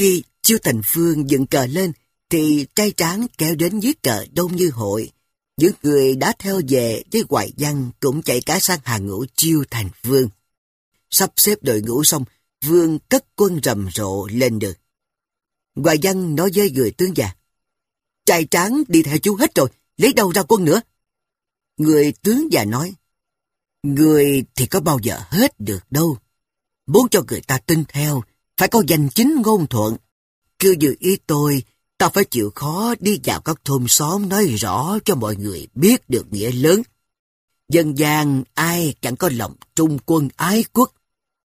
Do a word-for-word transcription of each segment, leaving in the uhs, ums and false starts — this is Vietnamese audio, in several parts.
Khi Chiêu Thành Phương dựng cờ lên, thì trai tráng kéo đến dưới cờ đông như hội. Những người đã theo về với Hoài Văn cũng chạy cả sang hàng ngũ Chiêu Thành Phương. Sắp xếp đội ngũ xong, Vương cất quân rầm rộ lên đường. Hoài Văn nói với người tướng già: trai tráng đi theo chú hết rồi, lấy đâu ra quân nữa? Người tướng già nói: người thì có bao giờ hết được đâu. Muốn cho người ta tin theo, phải có danh chính ngôn thuận. Cứ như ý tôi, ta phải chịu khó đi vào các thôn xóm nói rõ cho mọi người biết được nghĩa lớn. Dân gian ai chẳng có lòng trung quân ái quốc.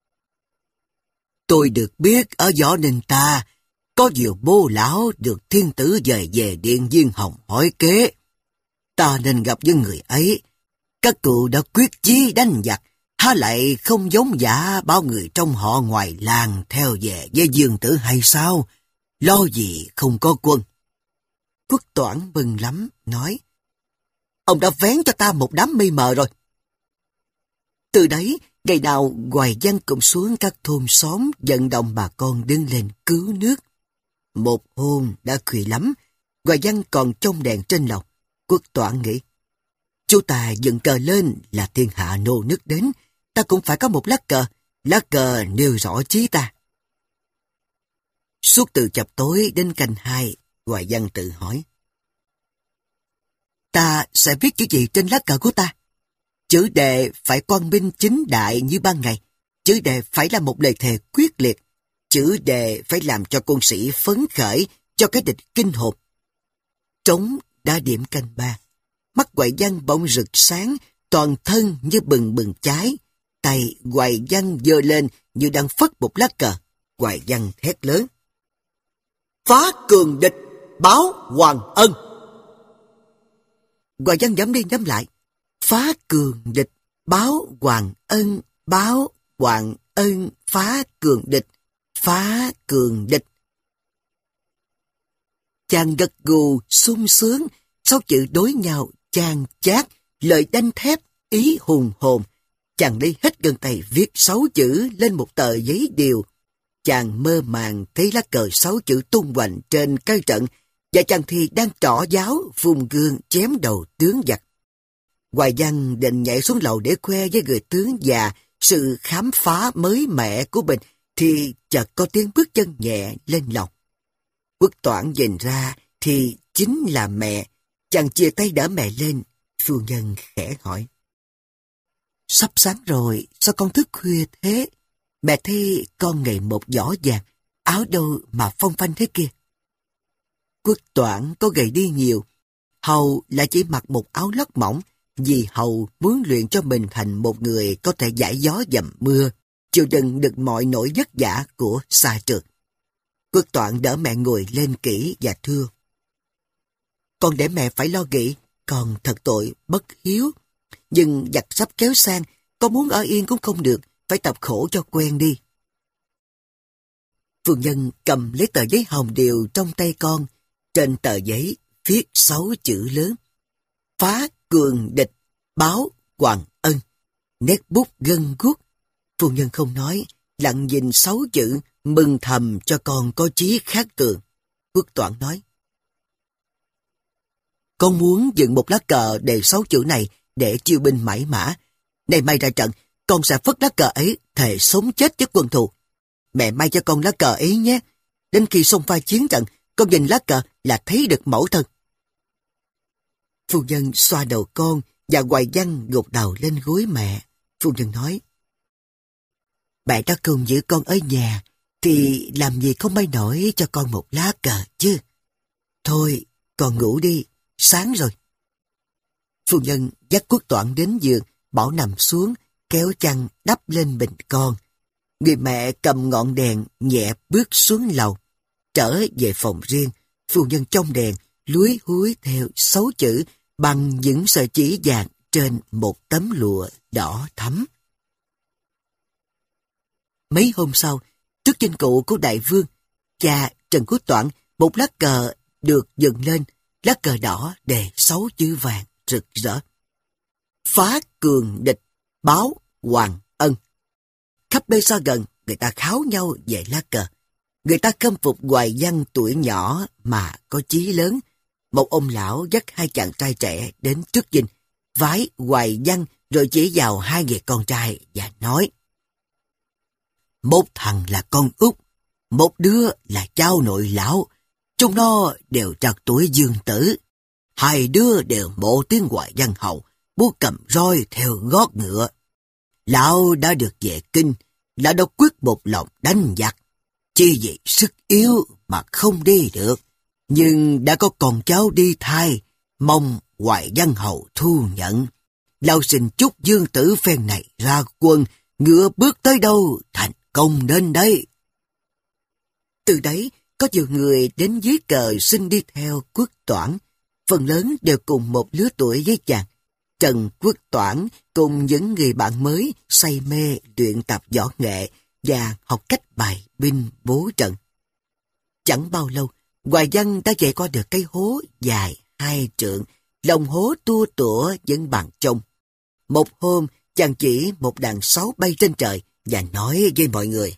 Tôi được biết ở Võ Ninh ta, có nhiều bô lão được thiên tử dời về Điện Viên Hồng hỏi kế. Ta nên gặp với người ấy. Các cụ đã quyết chí đánh giặc, há lại không giống giả bao người trong họ ngoài làng theo về với Dương Tử hay sao? Lo gì không có quân. Quốc Toản mừng lắm, nói: ông đã vén cho ta một đám mây mờ rồi. Từ đấy, ngày nào Hoài Văn cũng xuống các thôn xóm vận động bà con đứng lên cứu nước. Một hôm đã khuya lắm, Hoài Văn còn trông đèn trên lầu. Quốc Toản nghĩ: chú ta dựng cờ lên là thiên hạ nô nức đến, ta cũng phải có một lá cờ, lá cờ nêu rõ chí ta. Suốt từ chập tối đến canh hai, Hoài Văn tự hỏi: ta sẽ viết chữ gì trên lá cờ của ta? Chữ đề phải quang minh chính đại như ban ngày. Chữ đề phải là một lời thề quyết liệt. Chữ đề phải làm cho quân sĩ phấn khởi, cho cái địch kinh hồn. Trống đã điểm canh ba. Mắt Hoài Văn bỗng rực sáng, toàn thân như bừng bừng cháy. Tay Hoài Văn giơ lên như đang phất một lá cờ. Hoài Văn thét lớn: phá cường địch, báo hoàng ân. Hoài Văn nhắm đi nhắm lại: phá cường địch, báo hoàng ân, báo hoàng ân, phá cường địch, phá cường địch. Chàng gật gù sung sướng, sáu chữ đối nhau chan chát, lời đanh thép, ý hùng hồn. Chàng lấy hết gân tay viết sáu chữ lên một tờ giấy điều. Chàng mơ màng thấy lá cờ sáu chữ tung hoành trên cây trận, và chàng thì đang trỏ giáo vùng gương chém đầu tướng giặc. Hoài Văn định nhảy xuống lầu để khoe với người tướng già sự khám phá mới mẻ của mình, thì chợt có tiếng bước chân nhẹ lên lầu. Quốc Toản nhìn ra thì chính là mẹ. Chàng chia tay đỡ mẹ lên. Phu nhân khẽ hỏi: sắp sáng rồi, sao con thức khuya thế? Mẹ thấy con ngày một giỏ vàng, áo đâu mà phong phanh thế kia? Quốc Toản có gầy đi nhiều. Hầu lại chỉ mặc một áo lót mỏng, vì Hầu muốn luyện cho mình thành một người có thể giải gió dầm mưa, chịu đựng được mọi nỗi vất vả của xa trường. Quốc Toản đỡ mẹ ngồi lên kỹ và thưa: con để mẹ phải lo nghĩ, con thật tội bất hiếu. Nhưng giặc sắp kéo sang, con muốn ở yên cũng không được, phải tập khổ cho quen đi. Phu nhân cầm lấy tờ giấy hồng điều trong tay con. Trên tờ giấy viết sáu chữ lớn: phá cường địch, báo hoàng ân. Nét bút gân guốc. Phu nhân không nói, lặng nhìn sáu chữ, mừng thầm cho con có chí khác thường. Quốc Toản nói: con muốn dựng một lá cờ đề sáu chữ này để chiêu binh mãi mã. Nay mai ra trận, con sẽ phất lá cờ ấy thề sống chết với quân thù. Mẹ may cho con lá cờ ấy nhé. Đến khi xông pha chiến trận, con nhìn lá cờ là thấy được mẫu thân. Phu nhân xoa đầu con, và Hoài Văn gục đầu lên gối mẹ. Phu nhân nói: mẹ đã không giữ con ở nhà, thì làm gì không may nổi cho con một lá cờ chứ. Thôi, con ngủ đi, sáng rồi. Phu nhân dắt Quốc Toản đến giường, bảo nằm xuống, kéo chăn đắp lên bình con. Người mẹ cầm ngọn đèn nhẹ bước xuống lầu. Trở về phòng riêng, phu nhân trong đèn lúi húi theo sáu chữ bằng những sợi chỉ vàng trên một tấm lụa đỏ thắm. Mấy hôm sau, trước dinh cụ của đại vương, cha Trần Quốc Toản, một lá cờ được dựng lên, lá cờ đỏ đề sáu chữ vàng rực rỡ: phá cường địch, báo hoàng ân. Khắp nơi xa gần, người ta kháo nhau về lá cờ. Người ta khâm phục Hoài Văn tuổi nhỏ mà có chí lớn. Một ông lão dắt hai chàng trai trẻ đến trước dinh, vái Hoài Văn rồi chỉ vào hai người con trai và nói: một thằng là con út, một đứa là cháu nội lão. Chúng nó đều trạc tuổi dương tử. Hai đứa đều mộ tiếng Hoài Văn hậu, búa cầm roi theo gót ngựa. Lão đã được về kinh, lão đã quyết một lòng đánh giặc. Chi vì sức yếu mà không đi được. Nhưng đã có con cháu đi thai, mong Hoài Văn hậu thu nhận. Lão xin chúc dương tử phen này ra quân, ngựa bước tới đâu thành công đến đấy. Từ đấy, có nhiều người đến dưới cờ xin đi theo Quốc Toản. Phần lớn đều cùng một lứa tuổi với chàng. Trần Quốc Toản cùng những người bạn mới say mê luyện tập võ nghệ và học cách bài binh bố trận. Chẳng bao lâu, Hoài Văn đã chạy qua được cây hố dài hai trượng, lòng hố tua tủa vẫn bằng trông. Một hôm, chàng chỉ một đàn sáo bay trên trời và nói với mọi người: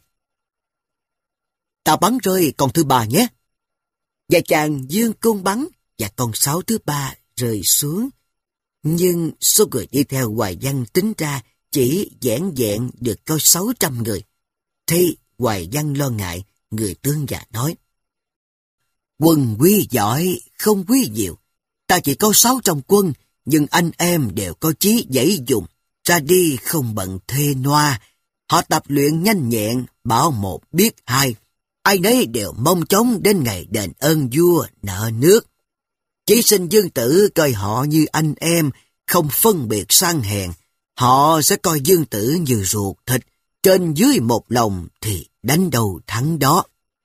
ta bắn rơi con thứ ba nhé. Và chàng dương cung bắn và con sáo thứ ba rơi xuống. Nhưng số người đi theo Hoài Văn tính ra chỉ vẻn vẹn được có sáu trăm người. Thì Hoài Văn lo ngại, người tướng già nói: quân quý giỏi, không quý nhiều. Ta chỉ có sáu trong quân, nhưng anh em đều có chí dãy dùng. Ra đi không bận thuê noa. Họ tập luyện nhanh nhẹn, bảo một biết hai. Ai nấy đều mong chóng đến ngày đền ơn vua nợ nước. Chỉ xin dương tử coi họ như anh em, không phân biệt sang hèn. Họ sẽ coi dương tử như ruột thịt, trên dưới một lòng thì đánh đầu thắng đó.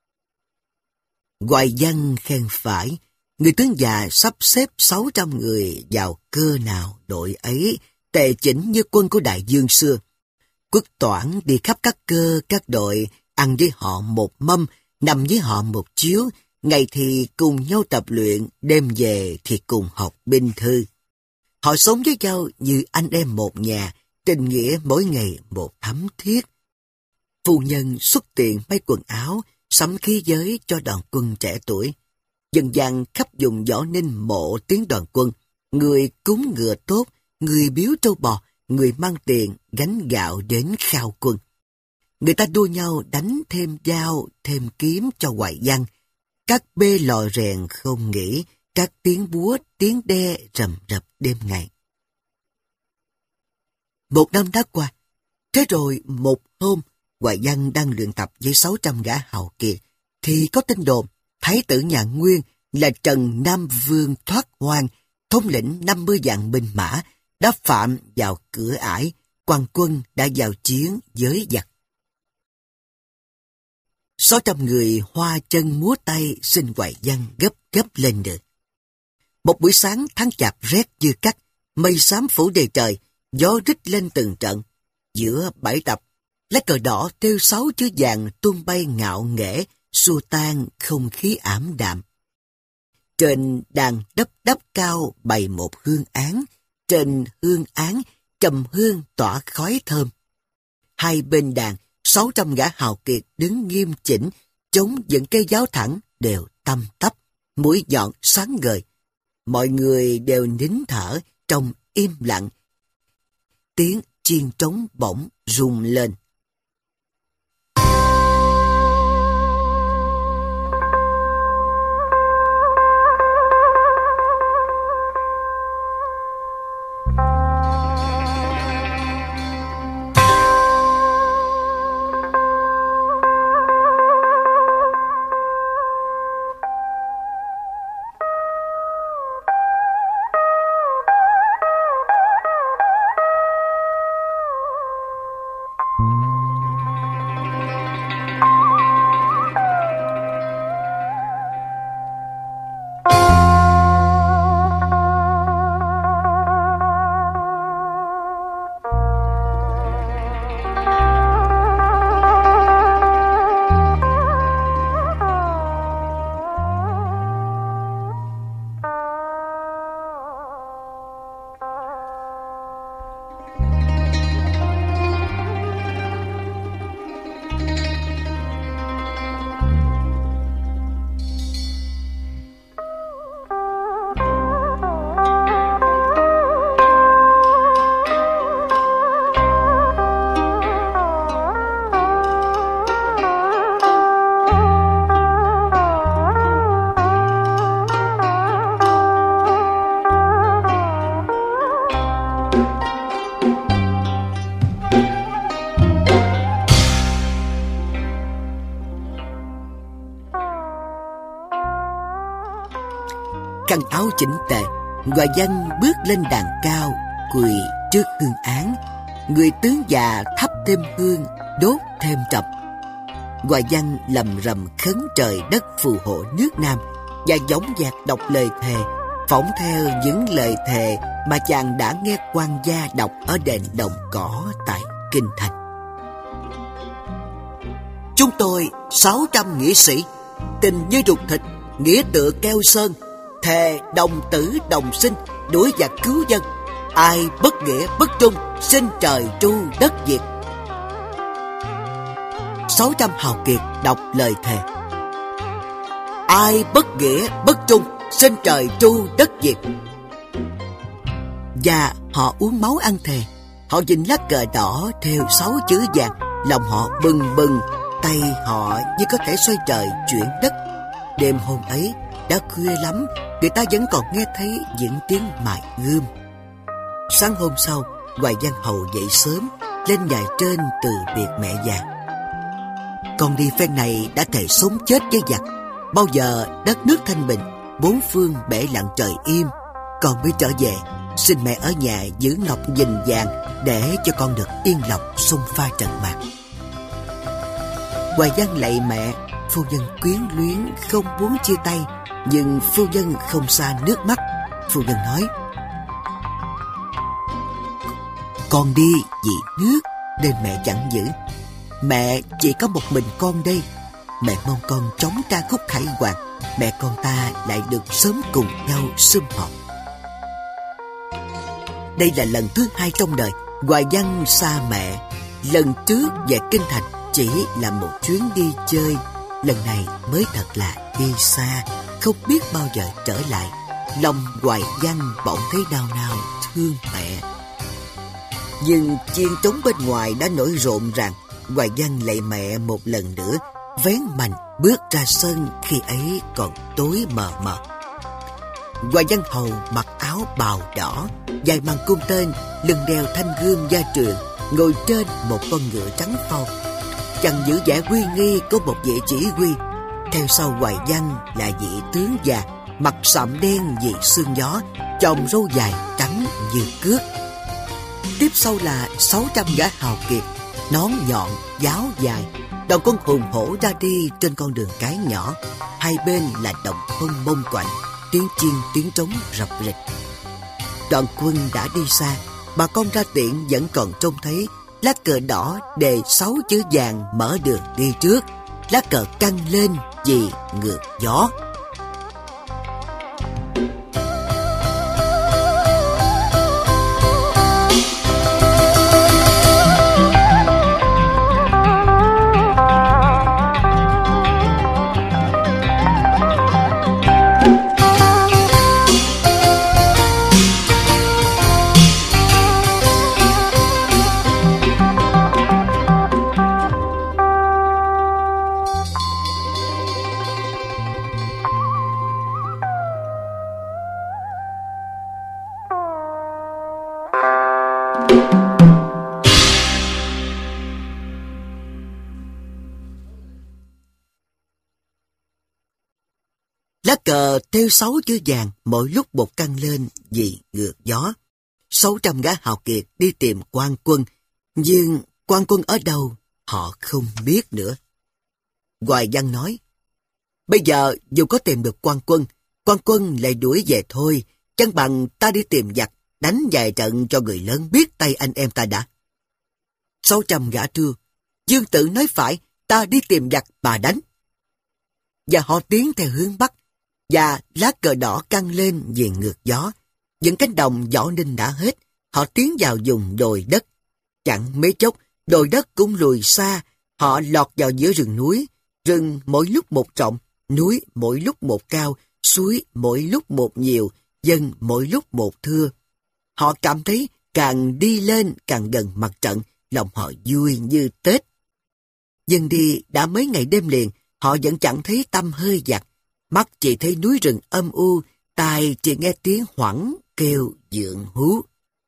Hoài Văn khen phải, người tướng già sắp xếp sáu trăm người vào cơ nào đội ấy, tề chỉnh như quân của Đại Dương xưa. Quốc Toản đi khắp các cơ, các đội, ăn với họ một mâm, nằm với họ một chiếu, ngày thì cùng nhau tập luyện, đêm về thì cùng học binh thư. Họ sống với nhau như anh em một nhà, tình nghĩa mỗi ngày một thắm thiết. Phu nhân xuất tiền may quần áo, sắm khí giới cho đoàn quân trẻ tuổi. Dần dần khắp vùng Võ Ninh mộ tiếng đoàn quân, người cúng ngựa tốt, người biếu trâu bò, người mang tiền gánh gạo đến khao quân. Người ta đua nhau đánh thêm dao, thêm kiếm cho Hoài Văn. Các bê lò rèn không nghỉ, các tiếng búa, tiếng đe rầm rập đêm ngày. Một năm đã qua, thế rồi một hôm, Hoài Văn đang luyện tập với sáu trăm gã hào kiệt, thì có tin đồn Thái tử nhà Nguyên là Trần Nam Vương thoát hoang, thống lĩnh năm mươi vạn binh mã, đã phạm vào cửa ải, quan quân đã vào chiến với giặc. Sáu trăm người hoa chân múa tay xin Hoài Văn gấp gấp lên đường. Một buổi sáng tháng chạp rét như cắt, mây xám phủ đầy trời, gió rít lên từng trận. Giữa bãi tập, lá cờ đỏ treo sáu chữ vàng tung bay ngạo nghễ, xua tan không khí ảm đạm. Trên đàn đắp đắp cao bày một hương án, trên hương án trầm hương tỏa khói thơm. Hai bên đàn, sáu trăm gã hào kiệt đứng nghiêm chỉnh, chống những cây giáo thẳng đều tăm tắp, mũi nhọn sáng ngời. Mọi người đều nín thở trong im lặng. Tiếng chiên trống bỗng rung lên. Mm-hmm. khăn áo chỉnh tề, Hoài Văn bước lên đàn cao, quỳ trước hương án. Người tướng già thắp thêm hương, đốt thêm trầm. Hoài Văn lầm rầm khấn trời đất phù hộ nước Nam và dõng dạc đọc lời thề, phỏng theo những lời thề mà chàng đã nghe quan gia đọc ở đền Đồng Cỏ tại Kinh Thành. Chúng tôi sáu trăm nghĩa sĩ, tình như ruột thịt, nghĩa tựa keo sơn, thề đồng tử đồng sinh, đuổi giặc cứu dân. Ai bất nghĩa bất trung, xin trời tru đất diệt. Sáu trăm hào kiệt đọc lời thề. Ai bất nghĩa bất trung, xin trời tru đất diệt. Và họ uống máu ăn thề. Họ nhìn lá cờ đỏ theo sáu chữ vàng, lòng họ bừng bừng, tay họ như có thể xoay trời chuyển đất. Đêm hôm ấy đã khuya lắm, người ta vẫn còn nghe thấy những tiếng mài gươm. Sáng hôm sau, Hoài Văn Hầu dậy sớm, lên nhà trên từ biệt mẹ già. Con đi phen này đã thề sống chết với giặc. Bao giờ đất nước thanh bình, bốn phương bể lặng trời im, con mới trở về. Xin mẹ ở nhà giữ ngọc gìn vàng, để cho con được yên lòng xung pha trận mạc. Hoài Văn lạy mẹ. Phu nhân quyến luyến không muốn chia tay, nhưng phu nhân không xa nước mắt. Phu nhân nói: con đi vì nước nên mẹ chẳng giữ. Mẹ chỉ có một mình con đây. Mẹ mong con trống ca khúc khải hoàn, mẹ con ta lại được sớm cùng nhau sum họp. Đây là lần thứ hai trong đời Hoài Văn xa mẹ. Lần trước về Kinh Thành chỉ là một chuyến đi chơi, lần này mới thật là đi xa, không biết bao giờ trở lại. Lòng Hoài Văn bỗng thấy nao nao thương mẹ. Nhưng chiên trống bên ngoài đã nổi rộn ràng. Hoài Văn lạy mẹ một lần nữa, vén mành bước ra sân, khi ấy còn tối mờ mờ. Hoài Văn Hầu mặc áo bào đỏ, dài màn cung tên, lưng đeo thanh gươm gia truyền, ngồi trên một con ngựa trắng phau. Chàng giữ vẻ uy nghi của một vị chỉ huy. Theo sau Hoài Văn là vị tướng già, mặt sậm đen vì sương gió, chòm râu dài trắng như cước. Tiếp sau là sáu trăm gã hào kiệt, nón nhọn, giáo dài, đoàn quân hùng hổ ra đi trên con đường cái nhỏ. Hai bên là đồng không mông quạnh, tiếng chiên tiếng trống rập rịch. Đoàn quân đã đi xa, bà con ra tiện vẫn còn trông thấy lá cờ đỏ đề sáu chữ vàng mở đường đi trước. Lá cờ căng lên vì ngược gió. Lá cờ theo sáu chữ vàng mỗi lúc một căng lên vì ngược gió. Sáu trăm gã hào kiệt đi tìm quan quân, nhưng quan quân ở đâu họ không biết nữa. Hoài Văn nói: bây giờ dù có tìm được quan quân, quan quân lại đuổi về thôi, chẳng bằng ta đi tìm giặc, đánh vài trận cho người lớn biết tay anh em ta đã. Sáu trăm gã trưa: Dương Tự nói phải, ta đi tìm giặc bà đánh. Và họ tiến theo hướng bắc, và lá cờ đỏ căng lên vì ngược gió. Những cánh đồng võ ninh đã hết, họ tiến vào vùng đồi đất. Chẳng mấy chốc, đồi đất cũng lùi xa, họ lọt vào giữa rừng núi. Rừng mỗi lúc một rộng, núi mỗi lúc một cao, suối mỗi lúc một nhiều, dân mỗi lúc một thưa. Họ cảm thấy càng đi lên càng gần mặt trận, lòng họ vui như Tết. Dân đi đã mấy ngày đêm liền, họ vẫn chẳng thấy tăm hơi giặc. Mắt chỉ thấy núi rừng âm u, tai chỉ nghe tiếng hoảng kêu dượng hú.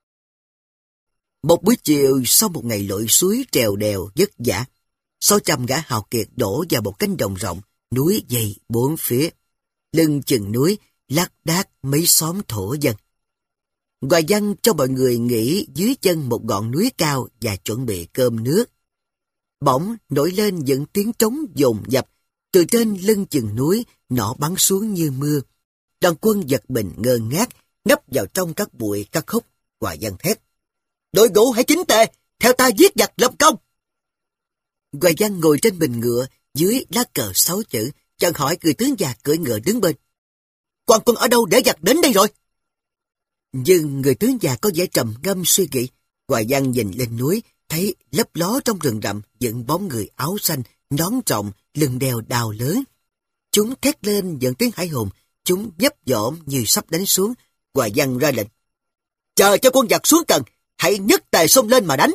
Một buổi chiều sau một ngày lội suối trèo đèo vất vả, sáu trăm gã hào kiệt đổ vào một cánh đồng rộng, núi dày bốn phía. Lưng chừng núi, lác đác mấy xóm thổ dân. Hoài Văn cho mọi người nghỉ dưới chân một ngọn núi cao và chuẩn bị cơm nước. Bỗng nổi lên những tiếng trống dồn dập, từ trên lưng chừng núi nỏ bắn xuống như mưa. Đoàn quân giật mình ngơ ngác, nấp vào trong các bụi các khúc. Hoài Văn thét: "Đội ngũ hãy chính tề, theo ta giết giặc lập công!" Hoài Văn ngồi trên mình ngựa dưới lá cờ sáu chữ, chợt hỏi người tướng già cưỡi ngựa đứng bên: "Quan quân ở đâu để giặc đến đây rồi?" Nhưng người tướng già có vẻ trầm ngâm suy nghĩ. Hoài Văn nhìn lên núi, thấy lấp ló trong rừng rậm những bóng người áo xanh, nón rộng, lưng đeo đao lớn. Chúng thét lên những tiếng hãi hùng, chúng nhấp nhổm như sắp đánh xuống. Hoài Văn ra lệnh: "Chờ cho quân giặc xuống cần, hãy nhất tề xông lên mà đánh."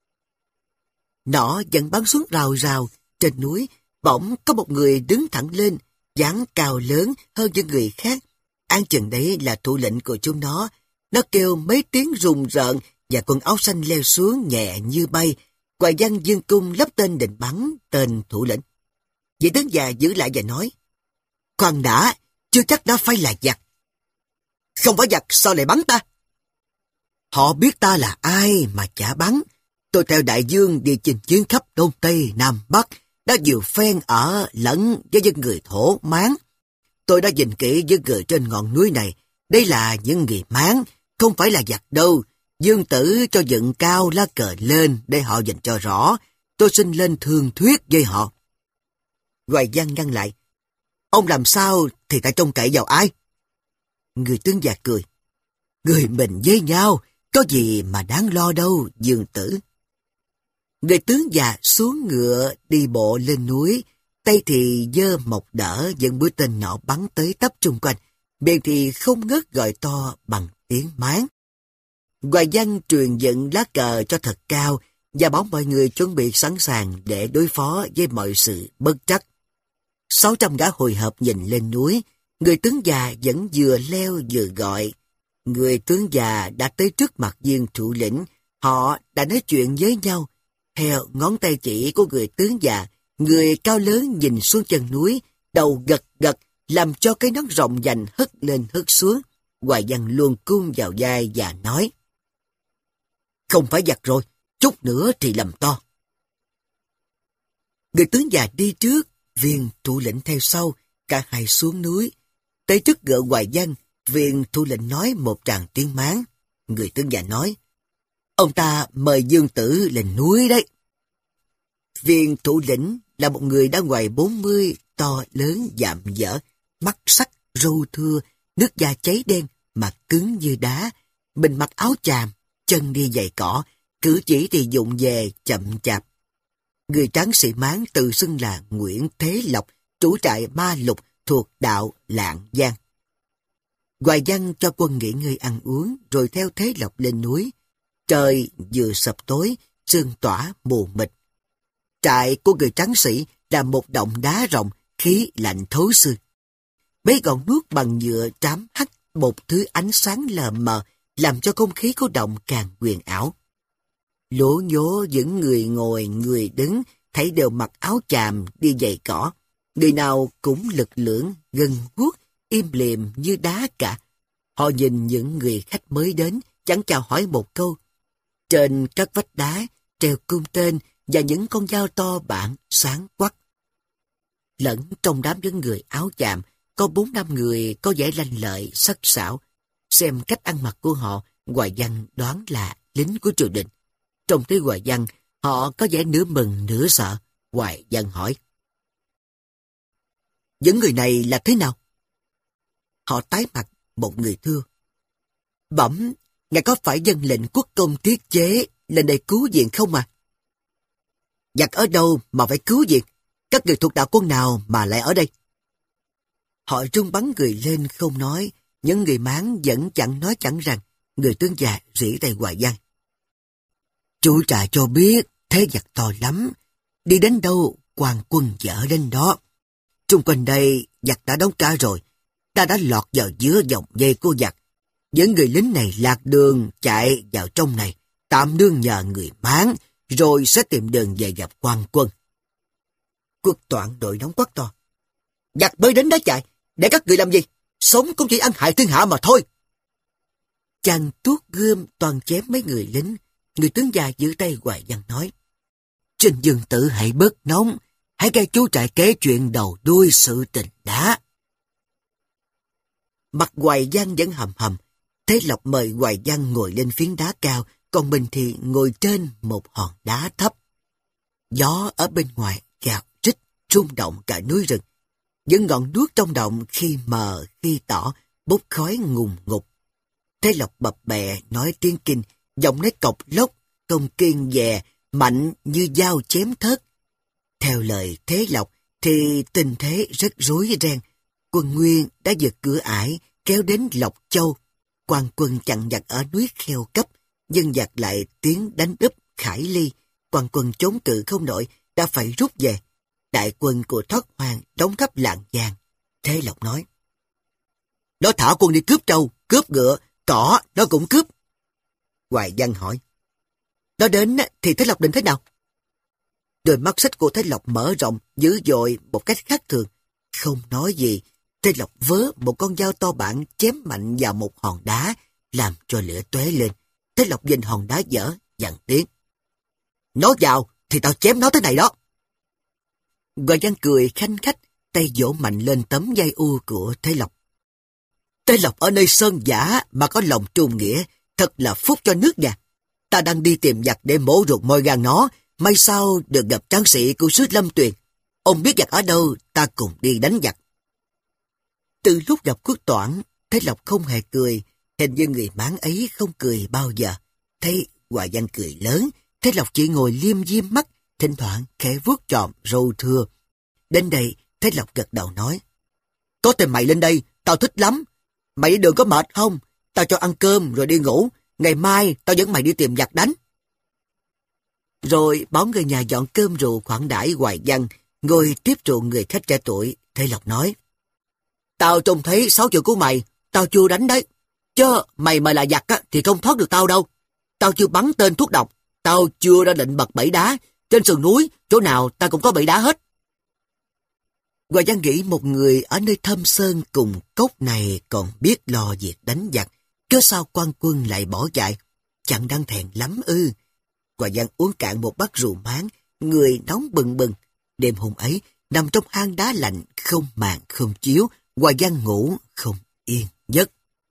Nỏ vẫn bắn xuống rào rào. Trên núi bỗng có một người đứng thẳng lên, dáng cao lớn hơn những người khác. An chừng đấy là thủ lĩnh của chúng nó. Nó kêu mấy tiếng rùng rợn và quân áo xanh leo xuống nhẹ như bay. Hoài Văn giương cung lắp tên định bắn tên thủ lĩnh. Vị tướng già giữ lại và nói: "Khoan đã, chưa chắc đã phải là giặc." "Không phải giặc sao lại bắn ta?" "Họ biết ta là ai mà chả bắn. Tôi theo đại dương đi chinh chiến khắp Đông Tây Nam Bắc, đã nhiều phen ở lẫn với những người thổ Mán. Tôi đã nhìn kỹ với người trên ngọn núi này, đây là những người Mán, không phải là giặc đâu. Dương Tử cho dựng cao lá cờ lên để họ nhìn cho rõ. Tôi xin lên thương thuyết với họ." Hoài Văn ngăn lại: "Ông làm sao thì ta trông cậy vào ai?" Người tướng già cười: "Người mình với nhau, có gì mà đáng lo đâu, Dương Tử." Người tướng già xuống ngựa đi bộ lên núi, tay thì giơ mộc đỡ những mũi tên nọ bắn tới tấp chung quanh, miệng thì không ngớt gọi to bằng tiếng Mán. Hoài Văn truyền dựng lá cờ cho thật cao và bảo mọi người chuẩn bị sẵn sàng để đối phó với mọi sự bất trắc. Sáu trăm gã hồi hộp nhìn lên núi, người tướng già vẫn vừa leo vừa gọi. Người tướng già đã tới trước mặt viên thủ lĩnh, họ đã nói chuyện với nhau. Theo ngón tay chỉ của người tướng già, người cao lớn nhìn xuống chân núi, đầu gật gật, làm cho cái nón rộng vành hất lên hất xuống. Hoài Văn luồn cung vào vai và nói: "Không phải giặc rồi, chút nữa thì làm to." Người tướng già đi trước, viên thủ lĩnh theo sau, cả hai xuống núi. Tới trước ngựa Hoài Văn, viên thủ lĩnh nói một tràng tiếng Mán. Người tướng già nói: "Ông ta mời Dương Tử lên núi đấy." Viên thủ lĩnh là một người đã ngoài bốn mươi, to lớn dạm dở, mắt sắc, râu thưa, nước da cháy đen, mặt cứng như đá, mình mặc áo chàm, chân đi giày cỏ, cử chỉ thì dụng về chậm chạp. Người tráng sĩ Mán tự xưng là Nguyễn Thế Lộc, chủ trại Ma Lục thuộc đạo Lạng Giang. Hoài Văn cho quân nghỉ ngơi ăn uống, rồi theo Thế Lộc lên núi. Trời vừa sập tối, sương tỏa mù mịt. Trại của người tráng sĩ là một động đá rộng, khí lạnh thấu xương. Mấy ngọn đuốc bằng nhựa trám hắt một thứ ánh sáng lờ mờ, làm cho không khí của động càng huyền ảo. Lố nhố những người ngồi, người đứng, thấy đều mặc áo chàm, đi giày cỏ. Người nào cũng lực lưỡng, gân guốc, im lìm như đá cả. Họ nhìn những người khách mới đến, chẳng chào hỏi một câu. Trên các vách đá, treo cung tên và những con dao to bản sáng quắc. Lẫn trong đám những người áo chàm, có bốn năm người có vẻ lanh lợi, sắc sảo. Xem cách ăn mặc của họ, Hoài Văn đoán là lính của triều đình. Trông thấy Hoài Văn, họ có vẻ nửa mừng nửa sợ. Hoài Văn hỏi: "Những người này là thế nào?" Họ tái mặt, một người thưa: "Bẩm, ngài có phải dân lệnh quốc công tiết chế lên đây cứu viện không à?" "Giặc ở đâu mà phải cứu viện? Các người thuộc đạo quân nào mà lại ở đây?" Họ rung bắn người lên không nói. Những người Mán vẫn chẳng nói chẳng rằng. Người tướng già rỉ tay Hoài Văn: "Chủ trại cho biết thế giặc to lắm. Đi đến đâu, quan quân dở đến đó. Trung quanh đây, giặc đã đóng trả rồi. Ta đã lọt vào giữa vòng dây của giặc. Những người lính này lạc đường chạy vào trong này, tạm nương nhờ người Mán, rồi sẽ tìm đường về gặp quan quân." Quốc toạn đội nóng quát to: "Giặc mới đến đó chạy, để các người làm gì? sống cũng chỉ ăn hại thiên hạ mà thôi. Chàng tuốt gươm toàn chém mấy người lính. Người tướng già giữ tay Hoài Văn nói: Trình Dương Tử hãy bớt nóng, hãy nghe chú trại kể chuyện đầu đuôi sự tình đã. Mặt Hoài Văn vẫn hầm hầm. Thế Lộc mời Hoài Văn ngồi lên phiến đá cao, còn mình thì ngồi trên một hòn đá thấp. Gió ở bên ngoài gào rít rung động cả núi rừng. Những ngọn đuốc trong động khi mờ khi tỏ bốc khói ngùn ngụt. Thế Lộc bập bẹ nói tiếng Kinh, giọng nói cộc lốc, công kiên dè, mạnh như dao chém thớt. Theo lời Thế Lộc thì tình thế rất rối ren. Quân Nguyên đã vượt cửa ải kéo đến Lộc Châu. Quan quân chặn giặc ở núi Kheo Cấp, dân giặc lại tiến đánh úp Khải Ly. Quan quân chống cự không nổi, đã phải rút về. Đại quân của Thoát Hoàng đóng khắp lạng Giang. Thế Lộc nói: Nó thả quân đi cướp trâu, cướp ngựa, cỏ nó cũng cướp. Hoài Văn hỏi: Nó đến thì Thế Lộc định thế nào? Đôi mắt xích của Thế Lộc mở rộng dữ dội một cách khác thường. Không nói gì, Thế Lộc vớ một con dao to bản chém mạnh vào một hòn đá, làm cho lửa tóe lên. Thế Lộc nhìn hòn đá dở, dằn tiếng: Nó vào thì tao chém nó thế này đó. Hoài Văn cười khanh khách, tay vỗ mạnh lên tấm dây u của Thế Lộc. Thế Lộc ở nơi sơn giả mà có lòng trung nghĩa, thật là phúc cho nước nhà. Ta đang đi tìm giặc để mổ ruột môi gan nó, may sao được gặp tráng sĩ của xứ Lâm Tuyền. Ông biết giặc ở đâu, ta cùng đi đánh giặc. Từ lúc gặp Quốc Toản, Thế Lộc không hề cười, hình như người máng ấy không cười bao giờ. Thấy Hoài Văn cười lớn, Thế Lộc chỉ ngồi liêm diêm mắt, thỉnh thoảng khẽ vuốt tròm râu thưa. Đến đây, Thế Lộc gật đầu nói: Có tên mày lên đây, tao thích lắm. Mày đi đường có mệt không? Tao cho ăn cơm rồi đi ngủ. Ngày mai tao dẫn mày đi tìm giặc đánh. Rồi bảo người nhà dọn cơm rượu khoản đãi Hoài Văn, ngồi tiếp rượu người khách trẻ tuổi. Thế Lộc nói: Tao trông thấy sáu chữ của mày, tao chưa đánh đấy. Chứ mày mà là giặc á, thì không thoát được tao đâu. Tao chưa bắn tên thuốc độc, tao chưa ra định bật bẫy đá. Trên sườn núi, chỗ nào ta cũng có bẫy đá hết. Hoài Văn nghĩ một người ở nơi thâm sơn cùng cốc này còn biết lo việc đánh giặc, cớ sao quan quân lại bỏ chạy? Chẳng đang thèn lắm ư? Hoài Văn uống cạn một bát rượu máng, người nóng bừng bừng. Đêm hôm ấy, nằm trong hang đá lạnh, không màn không chiếu, Hoài Văn ngủ không yên giấc.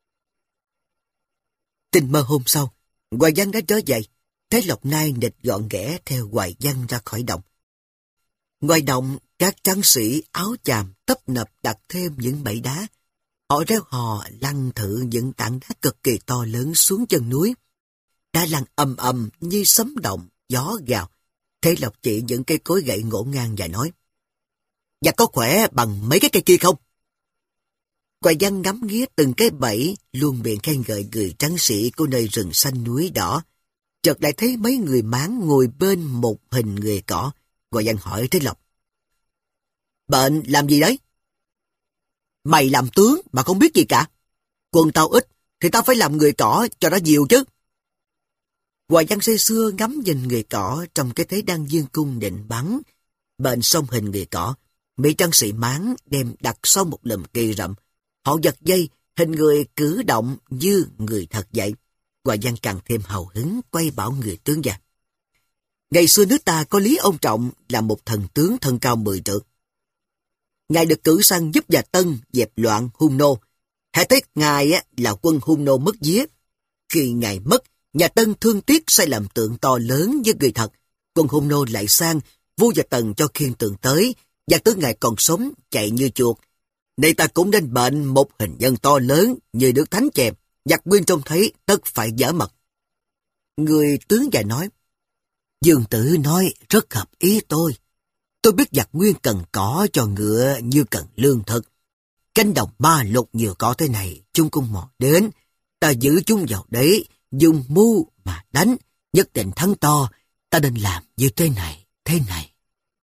Tình mơ hôm sau, Hoài Văn đã trở dậy. Thế Lộc nai nịch gọn ghẽ theo Hoài Văn ra khỏi động. Ngoài động, các tráng sĩ áo chàm tấp nập đặt thêm những bẫy đá. Họ reo hò lăn thử những tảng đá cực kỳ to lớn xuống chân núi. Đá lăn ầm ầm như sấm động, gió gào. Thế Lộc chỉ những cây cối gậy ngổn ngang và nói: Giặc có khỏe bằng mấy cái cây kia không? Hoài Văn ngắm nghía từng cái bẫy, luôn miệng khen ngợi người tráng sĩ của nơi rừng xanh núi đỏ. Chợt lại thấy mấy người máng ngồi bên một hình người cỏ. Hoài Văn hỏi Thế Lộc: Bệnh làm gì đấy? Mày làm tướng mà không biết gì cả. Quân tao ít thì tao phải làm người cỏ cho nó nhiều chứ. Hoài Văn say sưa ngắm nhìn người cỏ trong cái thế đang dương cung định bắn. Bên sông hình người cỏ, mấy tráng sĩ máng đem đặt sau một lùm cây rậm. Họ giật dây, hình người cử động như người thật vậy. Hoài Văn càng thêm hào hứng quay bảo người tướng già: Ngày xưa nước ta có Lý Ông Trọng là một thần tướng thân cao mười trượng. Ngài được cử sang giúp Nhà Tân dẹp loạn Hung Nô. Hễ thấy ngài á, là quân Hung Nô mất vía. Khi ngài mất, Nhà Tân thương tiếc xây làm tượng to lớn với người thật. Quân Hung Nô lại sang, vua Nhà Tần cho khiêng tượng tới, và tướng ngài còn sống chạy như chuột. Nay ta cũng nên bệnh một hình nhân to lớn như nước thánh chèm. Giặc Nguyên trông thấy tất phải dở mật. Người tướng già nói: Dương Tử nói rất hợp ý tôi. Tôi biết giặc Nguyên cần cỏ cho ngựa như cần lương thực. Cánh đồng ma lục nhiều cỏ thế này, chúng cũng mò đến. Ta giữ chúng vào đấy, dùng mưu mà đánh, nhất định thắng to. Ta nên làm như thế này, thế này.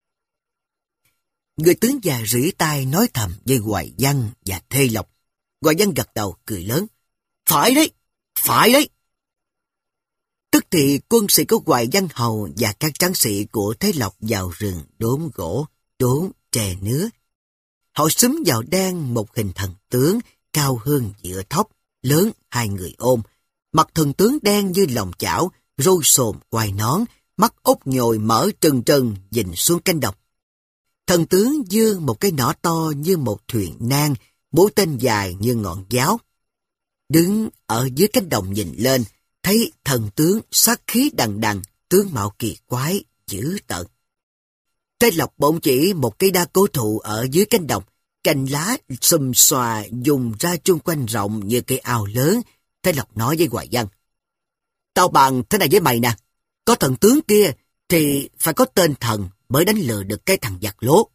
Người tướng già rỉ tai nói thầm với Hoài Văn và Thế Lộc. Hoài Văn gật đầu cười lớn: Phải đấy, phải đấy. Tức thì quân sĩ của Hoài Văn Hầu và các tráng sĩ của Thế Lộc vào rừng đốn gỗ, đốn tre nứa. Họ xúm vào đan một hình thần tướng, cao hơn dựa thóc, lớn hai người ôm. Mặt thần tướng đen như lòng chảo, râu xồm quai nón, mắt ốc nhồi mở trừng trừng nhìn xuống cánh đồng. Thần tướng giương một cái nỏ to như một thuyền nan, mũi tên dài như ngọn giáo. Đứng ở dưới cánh đồng nhìn lên, thấy thần tướng sát khí đằng đằng, tướng mạo kỳ quái, dữ tợn. Tây Lộc bỗng chỉ một cây đa cố thụ ở dưới cánh đồng, cành lá xùm xòa dùng ra chung quanh rộng như cây ao lớn. Tây Lộc nói với Hoài Văn: "Tao bàn thế này với mày nè, có thần tướng kia thì phải có tên thần mới đánh lừa được cái thằng giặc lố."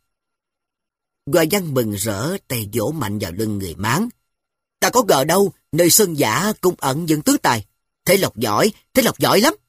Hoài Văn mừng rỡ tay vỗ mạnh vào lưng người Mán: "Ta có ngờ đâu, nơi sơn giả cũng ẩn những tướng tài. Thế Lộc giỏi, Thế Lộc giỏi lắm."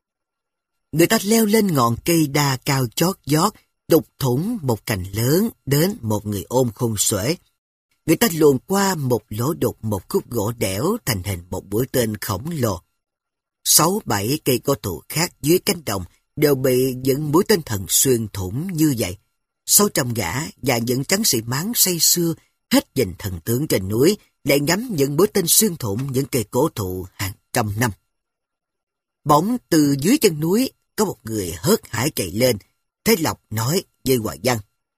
Người ta leo lên ngọn cây đa cao chót vót, đục thủng một cành lớn đến một người ôm khôn xuể. Người ta luồn qua một lỗ đục một khúc gỗ đẽo thành hình một mũi tên khổng lồ. Sáu bảy cây cổ thụ khác dưới cánh đồng đều bị những mũi tên thần xuyên thủng như vậy. Sáu trăm gã và những tráng sĩ Mán say sưa hết nhìn thần tướng trên núi, lại ngắm những mũi tên xuyên thủng những cây cổ thụ hàng trăm năm. Bỗng từ dưới chân núi có một người hớt hải chạy lên. Thế Lộc nói với Hoài Văn: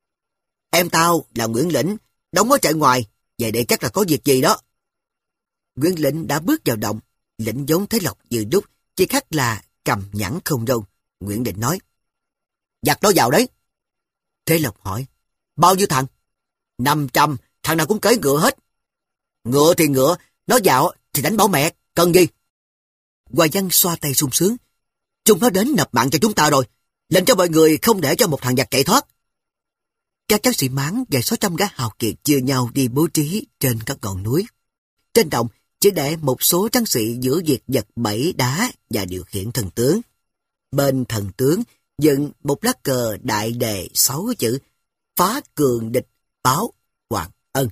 "Em tao là Nguyễn Lĩnh, đóng ở trại ngoài, vậy để chắc là có việc gì đó." Nguyễn Lĩnh đã bước vào động. Lĩnh giống Thế Lộc như đúc, chỉ khác là cầm nhẵn không râu. Nguyễn Lĩnh nói: "Giặc đó vào đấy." Thế Lộc hỏi: "Bao nhiêu thằng?" Năm trăm, thằng nào cũng cưỡi ngựa hết." "Ngựa thì ngựa, nó vào thì đánh bảo mẹ, cần gì?" Hoài Văn xoa tay sung sướng: "Chúng nó đến nộp mạng cho chúng ta rồi, lệnh cho mọi người không để cho một thằng giặc chạy thoát." Các tráng sĩ Mán và sáu trăm gã hào kiệt chia nhau đi bố trí trên các ngọn núi. Trên đồng chỉ để một số tráng sĩ giữ việc giật bẫy đá và điều khiển thần tướng. Bên thần tướng dựng một lá cờ đại đề sáu chữ: "Phá cường địch, báo hoàng ân."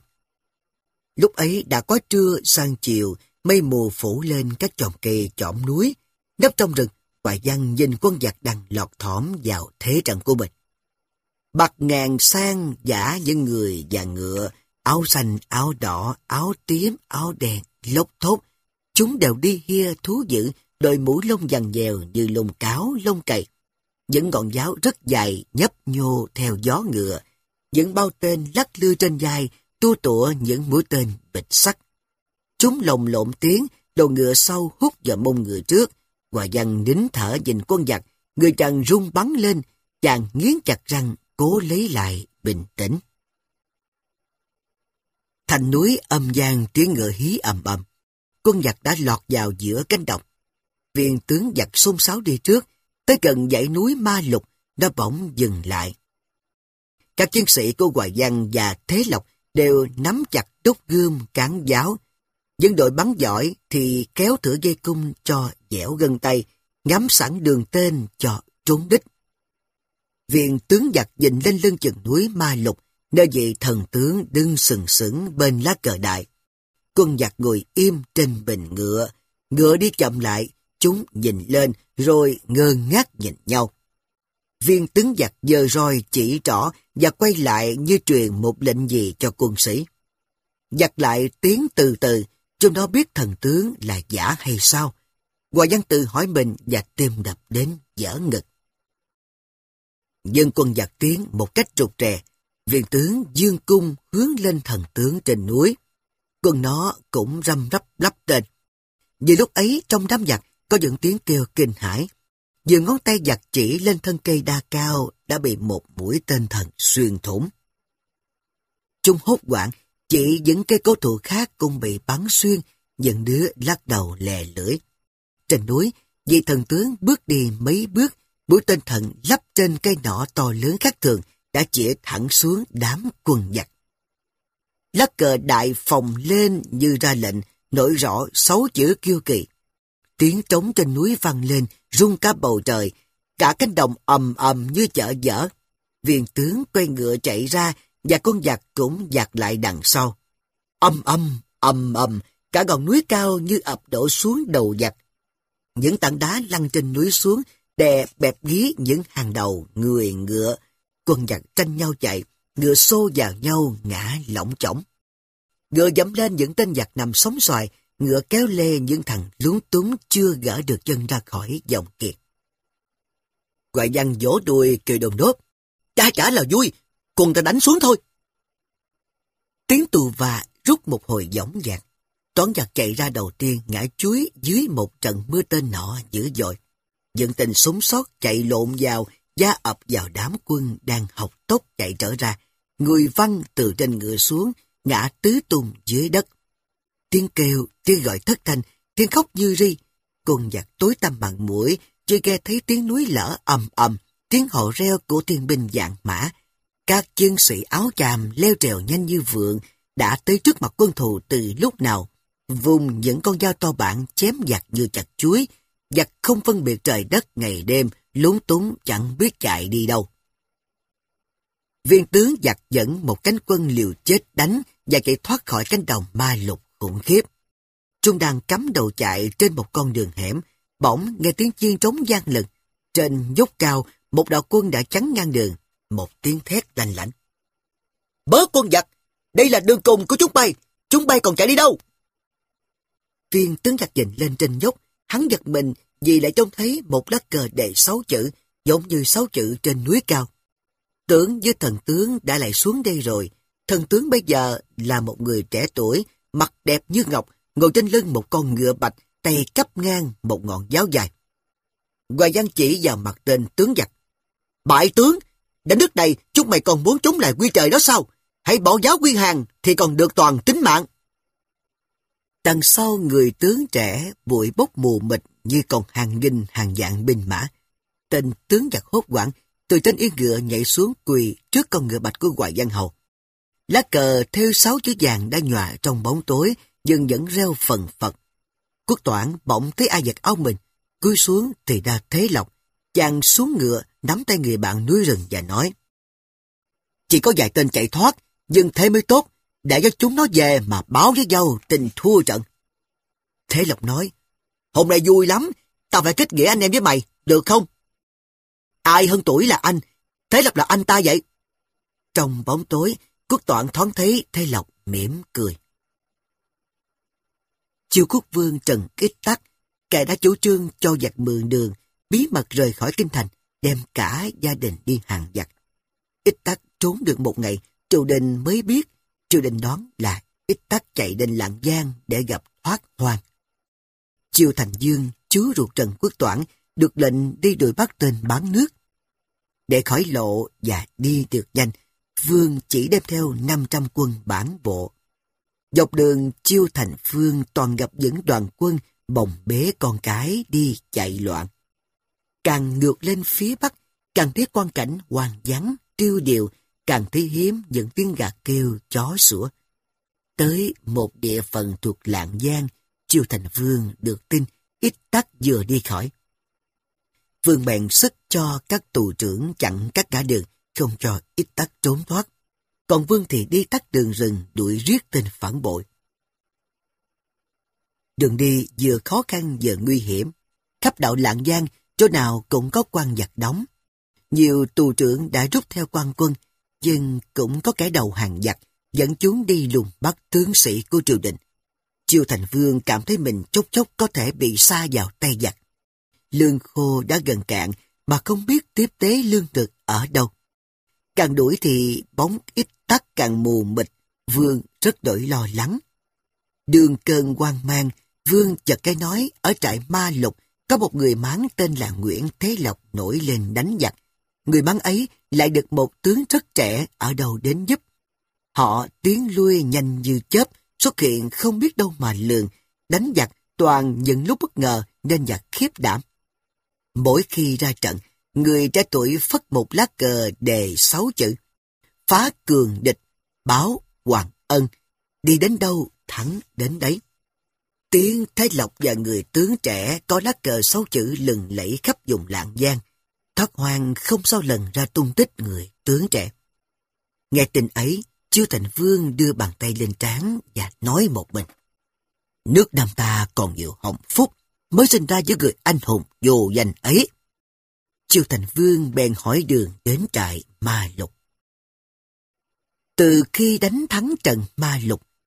Lúc ấy đã có trưa sang chiều, mây mù phủ lên các chòm cây chỏm núi. Nấp trong rừng, Hoài Văn nhìn quân giặc đang lọt thỏm vào thế trận của mình. Bạc ngàn sang giả những người và ngựa, áo xanh, áo đỏ, áo tím, áo đen, lốc thốt. Chúng đều đi hia thú dữ, đội mũ lông vằn dèo như lông cáo, lông cày. Những ngọn giáo rất dài nhấp nhô theo gió ngựa. Những bao tên lắc lư trên vai, tua tủa những mũi tên bịch sắt. Chúng lồng lộn tiếng, đầu ngựa sau hút vào mông ngựa trước. Hoài Văn nín thở nhìn quân giặc, người chàng run bắn lên, chàng nghiến chặt răng, cố lấy lại bình tĩnh. Thành núi âm vang tiếng ngựa hí ầm ầm. Quân giặc đã lọt vào giữa cánh đồng. Viên tướng giặc xôn xáo đi trước, tới gần dãy núi Ma Lục, nó bỗng dừng lại. Các chiến sĩ của Hoài Văn và Thế Lộc đều nắm chặt đốt gươm cán giáo. Những đội bắn giỏi thì kéo thửa dây cung cho dẻo gân tay, ngắm sẵn đường tên cho trúng đích. Viên tướng giặc nhìn lên lưng chừng núi Ma Lục, nơi vị thần tướng đứng sừng sững bên lá cờ đại. Quân giặc ngồi im trên bình ngựa, ngựa đi chậm lại, chúng nhìn lên rồi ngơ ngác nhìn nhau. Viên tướng giặc giơ roi chỉ trỏ và quay lại như truyền một lệnh gì cho quân sĩ. Giặc lại tiến từ từ, chúng nó biết thần tướng là giả hay sao. Hoài Văn tự hỏi mình và tim đập đến vỡ ngực. Dân quân giặc tiến một cách rụt rè, viên tướng dương cung hướng lên thần tướng trên núi. Quân nó cũng răm rắp lắp tên. Vì lúc ấy trong đám giặc có những tiếng kêu kinh hãi. Vừa ngón tay giặc chỉ lên thân cây đa cao đã bị một mũi tên thần xuyên thủng. Chúng hốt hoảng, chỉ những cây cố thụ khác cũng bị bắn xuyên, những đứa lắc đầu lè lưỡi. Trên núi, vị thần tướng bước đi mấy bước, mũi tên thần lắp trên cây nỏ to lớn khác thường đã chĩa thẳng xuống đám quân giặc. Lá cờ đại phồng lên như ra lệnh, nổi rõ sáu chữ kiêu kỳ. Tiếng trống trên núi vang lên, rung cả bầu trời, cả cánh đồng ầm ầm như chợ dở. Viên tướng quay ngựa chạy ra và con giặc cũng giặc lại đằng sau. Âm âm, ầm ầm, cả ngọn núi cao như ập đổ xuống đầu giặc. Những tảng đá lăn trên núi xuống, đè bẹp ghi những hàng đầu người ngựa. Quân giặc tranh nhau chạy, ngựa xô vào nhau ngã lỏng chỏng. Ngựa dẫm lên những tên giặc nằm sóng xoài, ngựa kéo lê những thằng lúng túng chưa gỡ được chân ra khỏi dòng kiệt. Ngoại văn vỗ đùi cười đồn đốt. Cha chả là vui, cùng ta đánh xuống thôi. Tiếng tù và rút một hồi dõng dạc. Toán giặc chạy ra đầu tiên ngã chuối dưới một trận mưa tên nọ dữ dội. Những tên sống sót chạy lộn vào, giá ập vào đám quân đang học tốc chạy trở ra. Người văng từ trên ngựa xuống, ngã tứ tung dưới đất. Tiếng kêu, tiếng gọi thất thanh, tiếng khóc như ri. Con giặc tối tăm mặt mũi, chỉ nghe thấy tiếng núi lở ầm ầm, tiếng hò reo của thiên binh vạn mã. Các chiến sĩ áo chàm leo trèo nhanh như vượn, đã tới trước mặt quân thù từ lúc nào. Vùng những con dao to bản chém giặc như chặt chuối, giặc không phân biệt trời đất ngày đêm, lúng túng chẳng biết chạy đi đâu. Viên tướng giặc dẫn một cánh quân liều chết đánh và chạy thoát khỏi cánh đồng ma lục khủng khiếp. Trung đang cắm đầu chạy trên một con đường hẻm, bỗng nghe tiếng chiên trống vang lần. Trên dốc cao, một đạo quân đã chắn ngang đường, một tiếng thét lanh lảnh. Bớt quân giặc, đây là đường cùng của chúng bay, chúng bay còn chạy đi đâu? Viên tướng giặc nhìn lên trên dốc, hắn giật mình vì lại trông thấy một lá cờ đề sáu chữ, giống như sáu chữ trên núi cao. Tướng với thần tướng đã lại xuống đây rồi. Thần tướng bây giờ là một người trẻ tuổi, mặt đẹp như ngọc, ngồi trên lưng một con ngựa bạch, tay cắp ngang một ngọn giáo dài. Hoài Văn chỉ vào mặt tên tướng giặc. Bại tướng, đến nước này chúng mày còn muốn chống lại quy trời đó sao? Hãy bỏ giáo quy hàng thì còn được toàn tính mạng. Đằng sau người tướng trẻ bụi bốc mù mịt như còn hàng nghìn hàng vạn binh mã. Tên tướng giặc hốt hoảng, từ trên yên ngựa nhảy xuống quỳ trước con ngựa bạch của Hoài Văn Hầu. Lá cờ thêu sáu chữ vàng đã nhòa trong bóng tối, nhưng vẫn reo phần phật. Quốc Toản bỗng thấy ai giật áo mình, cúi xuống thì ra Thế Lộc. Chàng xuống ngựa, nắm tay người bạn núi rừng và nói: Chỉ có vài tên chạy thoát, nhưng thế mới tốt, để cho chúng nó về mà báo với nhau tình thua trận. Thế Lộc nói: Hôm nay vui lắm, tao phải kết nghĩa anh em với mày, được không? Ai hơn tuổi là anh, Thế Lộc là anh ta vậy. Trong bóng tối, Quốc Toản thoáng thấy Thế Lộc mỉm cười. Chiêu quốc vương Trần Ích Tắc, kẻ đã chủ trương cho giặc mượn đường, bí mật rời khỏi kinh thành, đem cả gia đình đi hàng giặc. Ích Tắc trốn được một ngày, triều đình mới biết, triều đình đoán là Ích Tắc chạy đến Lạng Giang để gặp Thoát Hoang. Chiêu Thành Dương, chú ruột Trần Quốc Toản, được lệnh đi đuổi bắt tên bán nước. Để khỏi lộ và đi được nhanh, vương chỉ đem theo năm trăm quân bản bộ. Dọc đường Chiêu Thành Phương toàn gặp những đoàn quân bồng bế con cái đi chạy loạn. Càng ngược lên phía bắc, càng thấy quang cảnh hoang vắng, tiêu điều, càng thấy hiếm những tiếng gà kêu chó sủa. Tới một địa phận thuộc Lạng Giang, Chiêu Thành Vương được tin Ích Tắc vừa đi khỏi. Vương bèn sức cho các tù trưởng chặn các ngã đường, không cho Ích Tắc trốn thoát. Còn Vương thì đi tắt đường rừng đuổi riết tên phản bội. Đường đi vừa khó khăn vừa nguy hiểm. Khắp đạo Lạng Giang, chỗ nào cũng có quan giặc đóng. Nhiều tù trưởng đã rút theo quan quân, nhưng cũng có kẻ đầu hàng giặc, dẫn chúng đi lùng bắt tướng sĩ của triều đình. Chiêu Thành Vương cảm thấy mình chốc chốc có thể bị sa vào tay giặc. Lương khô đã gần cạn mà không biết tiếp tế lương thực ở đâu. Càng đuổi thì bóng Ích Tắc càng mù mịt, Vương rất đổi lo lắng. Đường cơn hoang mang, Vương chợt cái nói ở trại Ma Lục có một người máng tên là Nguyễn Thế Lộc nổi lên đánh giặc. Người máng ấy lại được một tướng rất trẻ ở đâu đến giúp. Họ tiến lui nhanh như chớp, xuất hiện không biết đâu mà lường, đánh giặc toàn những lúc bất ngờ nên giặc khiếp đảm. Mỗi khi ra trận, người trẻ tuổi phất một lá cờ đề sáu chữ: Phá cường địch, báo hoàng ân, đi đến đâu thắng đến đấy. Tiếng Thế Lộc và người tướng trẻ có lá cờ sáu chữ lừng lẫy khắp vùng Lạng Giang. Thoát Hoang không sao lần ra tung tích người tướng trẻ. Nghe tin ấy, Chiêu Thành Vương đưa bàn tay lên trán và nói một mình: Nước Nam ta còn nhiều hồng phúc, mới sinh ra với người anh hùng vô danh ấy. Chiêu Thành Vương bèn hỏi đường đến trại Ma Lục. Từ khi đánh thắng trận Ma Lục,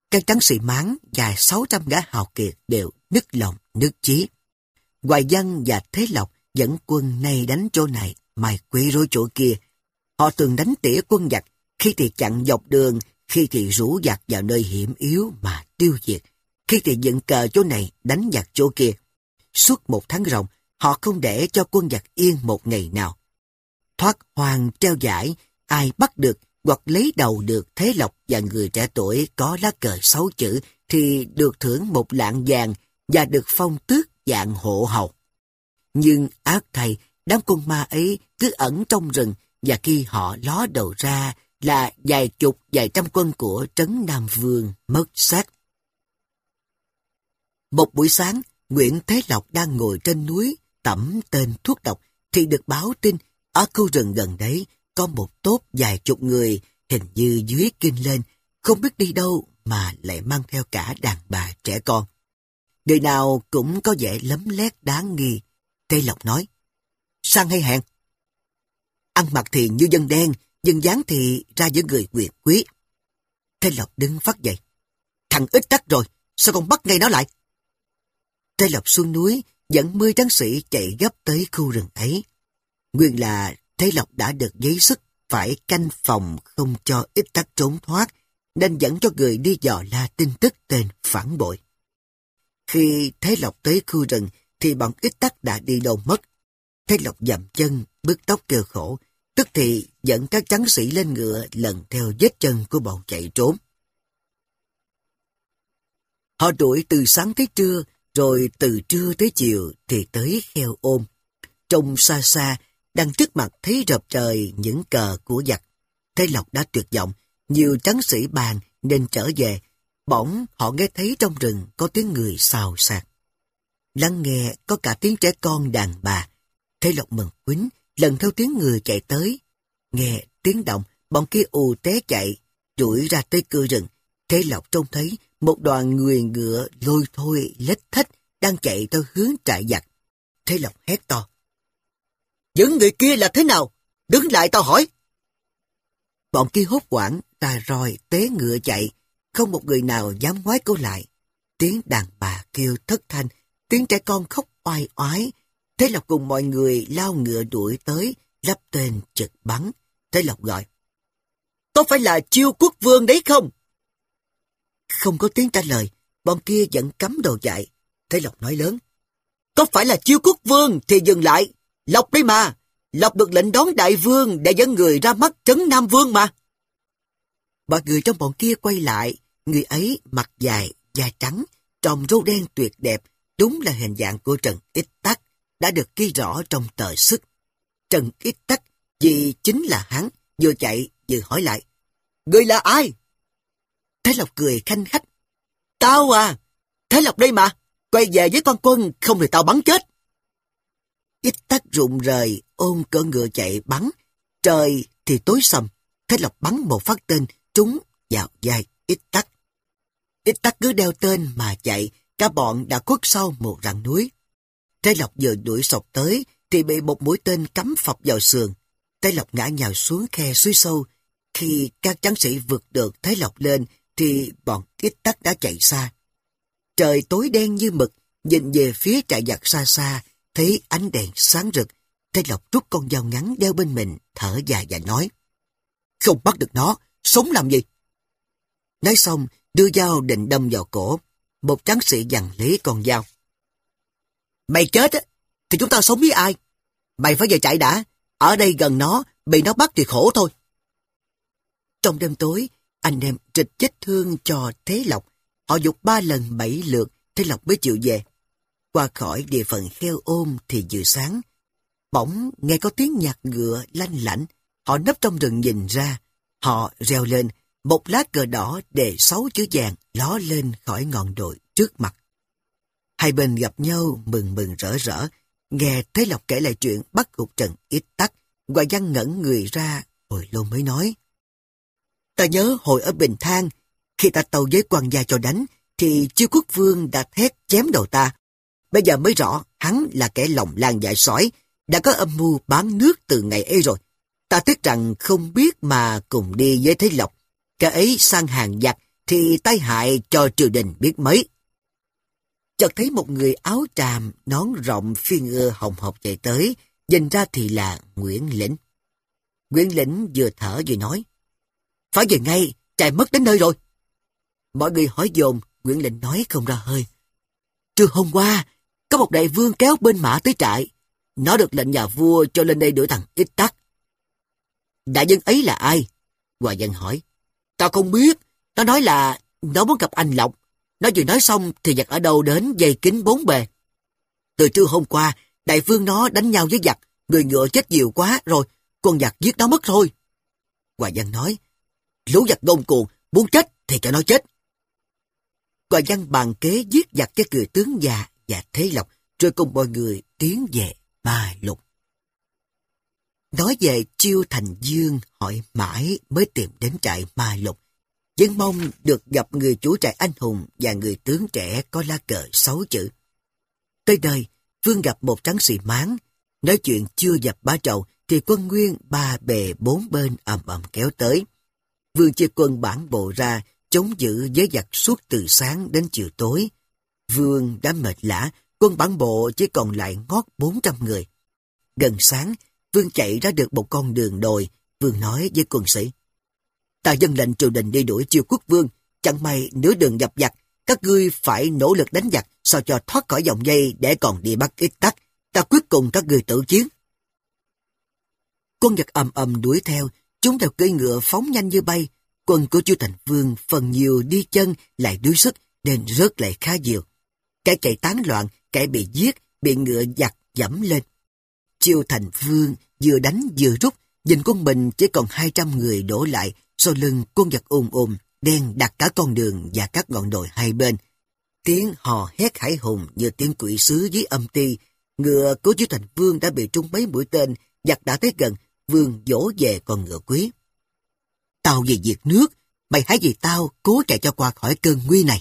Các tráng sĩ Mán và sáu trăm gã hào kiệt đều nức lòng nức chí. Hoài Văn và Thế Lộc dẫn quân này đánh chỗ này, mai quấy rối chỗ kia. Họ thường đánh tỉa quân giặc, khi thì chặn dọc đường, khi thì rủ giặc vào nơi hiểm yếu mà tiêu diệt, khi thì dựng cờ chỗ này đánh giặc chỗ kia. Suốt một tháng ròng, họ không để cho quân giặc yên một ngày nào. Thoát hoàng treo giải, ai bắt được hoặc lấy đầu được Thế Lộc và người trẻ tuổi có lá cờ sáu chữ thì được thưởng một lạng vàng và được phong tước dạng hộ hầu. Nhưng ác thầy, đám con ma ấy cứ ẩn trong rừng, và khi họ ló đầu ra là vài chục vài trăm quân của Trấn Nam Vương mất xác. Một buổi sáng, Nguyễn Thế Lộc đang ngồi trên núi tẩm tên thuốc độc thì được báo tin ở khu rừng gần đấy có một tốp vài chục người, hình như dưới kinh lên, không biết đi đâu mà lại mang theo cả đàn bà trẻ con. Người nào cũng có vẻ lấm lét đáng nghi. Thế Lộc nói, sang hay hẹn? Ăn mặc thì như dân đen, dân dáng thì ra giữa người quyền quý. Thế Lộc đứng phát dậy. Thằng ít tắc rồi, sao con bắt ngay nó lại? Thế Lộc xuống núi, dẫn mươi tráng sĩ chạy gấp tới khu rừng ấy. Nguyên là Thế Lộc đã được giấy sức phải canh phòng không cho ít tắc trốn thoát, nên dẫn cho người đi dò la tin tức tên phản bội. Khi Thế Lộc tới khu rừng thì bọn ít tắc đã đi đâu mất. Thế Lộc dậm chân, bứt tóc kêu khổ, tức thì dẫn các tráng sĩ lên ngựa lần theo vết chân của bọn chạy trốn. Họ đuổi từ sáng tới trưa, rồi từ trưa tới chiều thì tới Kheo Ôm. Trông xa xa, đang trước mặt thấy rợp trời những cờ của giặc. Thế Lộc đã tuyệt vọng, nhiều tráng sĩ bàn nên trở về. Bỗng họ nghe thấy trong rừng có tiếng người xào xạc. Lắng nghe có cả tiếng trẻ con đàn bà. Thế Lộc mừng quýnh, lần theo tiếng người chạy tới. Nghe tiếng động, bọn kia ù té chạy, đuổi ra tới cửa rừng. Thế Lộc trông thấy một đoàn người ngựa lôi thôi lết thết đang chạy theo hướng trại giặc. Thế Lộc hét to. Những người kia là thế nào? Đứng lại tao hỏi. Bọn kia hốt hoảng, ta roi té ngựa chạy, không một người nào dám ngoái câu lại. Tiếng đàn bà kêu thất thanh, tiếng trẻ con khóc oai oái. Thế Lộc cùng mọi người lao ngựa đuổi tới, lắp tên trực bắn. Thế Lộc gọi. Có phải là Chiêu Quốc Vương đấy không? Không có tiếng trả lời, bọn kia vẫn cắm đầu chạy. Thế Lộc nói lớn. Có phải là Chiêu Quốc Vương thì dừng lại. Lộc đấy mà. Lộc được lệnh đón đại vương để dẫn người ra mắt Trấn Nam Vương mà. Mọi người trong bọn kia quay lại. Người ấy mặt dài, da trắng, tròm râu đen tuyệt đẹp. Đúng là hình dạng của Trần Ích Tắc, đã được ghi rõ trong tờ sức. Trần Ích Tắc vì chính là hắn, vừa chạy vừa hỏi lại. Người là ai? Thế Lộc cười khanh khách. Tao à, Thế Lộc đây mà, quay về với con quân, không thì tao bắn chết. Ít Tắc rụng rời, ôm cỡ ngựa chạy bắn. Trời thì tối sầm, Thế Lộc bắn một phát tên trúng vào vai Ít Tắc. Ít Tắc cứ đeo tên mà chạy, cả bọn đã khuất sau một rặng núi. Thế Lộc vừa đuổi sộc tới thì bị một mũi tên cắm phập vào sườn. Thế Lộc ngã nhào xuống khe suối sâu. Khi các tráng sĩ vượt được Thế Lộc lên thì bọn Ít Tắc đã chạy xa. Trời tối đen như mực, nhìn về phía trại giặc xa xa, thấy ánh đèn sáng rực. Thế Lộc rút con dao ngắn đeo bên mình, thở dài và nói. Không bắt được nó, sống làm gì? Nói xong, đưa dao định đâm vào cổ. Một tráng sĩ giằng lấy con dao. Mày chết á, thì chúng ta sống với ai? Mày phải về chạy đã, ở đây gần nó, bị nó bắt thì khổ thôi. Trong đêm tối, anh em trịch vết thương cho Thế Lộc. Họ dục ba lần bảy lượt, Thế Lộc mới chịu về. Qua khỏi địa phận Kheo Ôm thì vừa sáng. Bỗng nghe có tiếng nhạc ngựa lanh lảnh. Họ nấp trong rừng nhìn ra. Họ reo lên, một lá cờ đỏ đề sáu chữ vàng ló lên khỏi ngọn đồi trước mặt. Hai bên gặp nhau mừng mừng rỡ rỡ. Nghe Thế Lộc kể lại chuyện bắt gục Trần Ít Tắc, Hoài Văn ngẩn người ra, hồi lâu mới nói. Ta nhớ hồi ở Bình Thang, khi ta tâu với quan gia cho đánh, thì Chiêu Quốc Vương đã thét chém đầu ta. Bây giờ mới rõ hắn là kẻ lòng lan dạ sói, đã có âm mưu bán nước từ ngày ấy rồi. Ta tiếc rằng không biết mà cùng đi với Thế Lộc. Kẻ ấy sang hàng giặc, thì tai hại cho triều đình biết mấy. Chợt thấy một người áo tràm, nón rộng phi ngựa hồng hộc chạy tới, nhìn ra thì là Nguyễn Lĩnh. Nguyễn Lĩnh vừa thở vừa nói, phải về ngay, trại mất đến nơi rồi. Mọi người hỏi dồn, Nguyễn Lĩnh nói không ra hơi. Trưa hôm qua, có một đại vương kéo bên mã tới trại. Nó được lệnh nhà vua cho lên đây đuổi thằng Ít Tắc. Đại nhân ấy là ai? Hòa Dân hỏi. Tao không biết. Nó nói là nó muốn gặp anh Lộc. Nó vừa nói xong thì giặc ở đâu đến dây kín bốn bề. Từ trưa hôm qua, đại vương nó đánh nhau với giặc. Người ngựa chết nhiều quá rồi. Con giặc giết nó mất thôi. Hòa Dân nói. Lũ giặc ngông cuồng, muốn chết thì cho nó chết. Hòa Văn bàn kế giết giặc cái người tướng già và Thế Lộc, rồi cùng mọi người tiến về Ma Lục. Nói về Chiêu Thành Dương, hỏi mãi mới tìm đến trại Ma Lục, vẫn mong được gặp người chủ trại anh hùng và người tướng trẻ có lá cờ sáu chữ. Tới đây, Vương gặp một tráng sĩ Mán, nói chuyện chưa dập bá trầu thì quân nguyên ba bề bốn bên ầm ầm kéo tới. Vương chia quân bản bộ ra, chống giữ với giặc suốt từ sáng đến chiều tối. Vương đã mệt lả, quân bản bộ chỉ còn lại ngót bốn trăm người. Gần sáng, Vương chạy ra được một con đường đồi. Vương nói với quân sĩ, ta dâng lệnh triều đình đi đuổi Chiêu Quốc Vương, chẳng may nửa đường gặp giặc, các ngươi phải nỗ lực đánh giặc sao cho thoát khỏi vòng dây để còn đi bắt Ít Tắc. Ta quyết cùng các ngươi tự chiến. Quân giặc ầm ầm đuổi theo, chúng đều cưỡi ngựa phóng nhanh như bay. Quân của Chiêu Thành Vương phần nhiều đi chân lại đuối sức nên rớt lại khá nhiều. Kẻ chạy tán loạn, kẻ bị giết, bị ngựa giặc dẫm lên. Chiêu Thành Vương vừa đánh vừa rút, nhìn quân mình chỉ còn hai trăm người đổ lại, sau lưng quân giặc ùm ùm, đen đặt cả con đường và các ngọn đồi hai bên. Tiếng hò hét hải hùng như tiếng quỷ sứ dưới âm ti. Ngựa của Chiêu Thành Vương đã bị trúng mấy mũi tên, giặc đã tới gần, Vương dỗ về con ngựa quý. Tao vì diệt nước, mày hãy vì tao cố chạy cho qua khỏi cơn nguy này.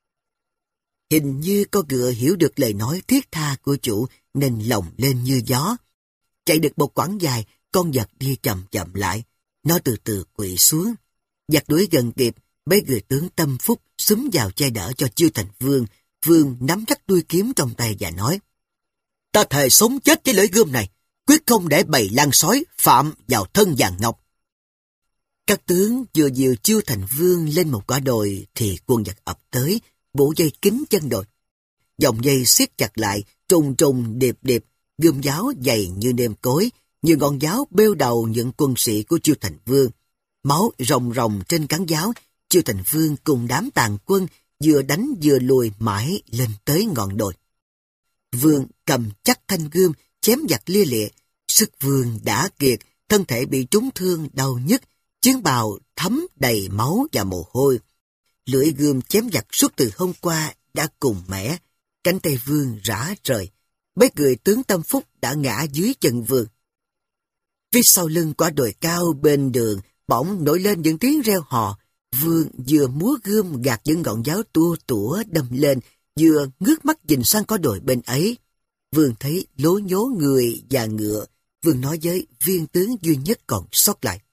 Hình như con ngựa hiểu được lời nói thiết tha của chủ nên lồng lên như gió. Chạy được một quãng dài, con giặc đi chậm chậm lại. Nó từ từ quỵ xuống. Giặc đuổi gần kịp, mấy người tướng tâm phúc xúm vào che đỡ cho Chiêu Thành Vương. Vương nắm chắc đuôi kiếm trong tay và nói, ta thề sống chết với lưỡi gươm này, quyết không để bầy lan sói phạm vào thân vàng ngọc. Các tướng vừa dìu Chiêu Thành Vương lên một quả đồi thì quân giặc ập tới, bộ dây kín chân đồi. Dòng dây siết chặt lại, trùng trùng điệp điệp, gươm giáo dày như nêm cối, như ngọn giáo bêu đầu những quân sĩ của Chiêu Thành Vương. Máu ròng ròng trên cán giáo, Chiêu Thành Vương cùng đám tàn quân vừa đánh vừa lùi mãi lên tới ngọn đồi. Vương cầm chắc thanh gươm, chém giặc lia lịa. Sức Vương đã kiệt, thân thể bị trúng thương đau nhức, chiến bào thấm đầy máu và mồ hôi. Lưỡi gươm chém giặc suốt từ hôm qua đã cùng mẻ, cánh tay Vương rã rời. Mấy người tướng tâm phúc đã ngã dưới chân Vương. Phía sau lưng quả đồi cao bên đường bỗng nổi lên những tiếng reo hò. Vương vừa múa gươm gạt những ngọn giáo tua tủa đâm lên, vừa ngước mắt nhìn sang quả đồi bên ấy. Vương thấy lố nhố người và ngựa. Vương nói với viên tướng duy nhất còn sót lại,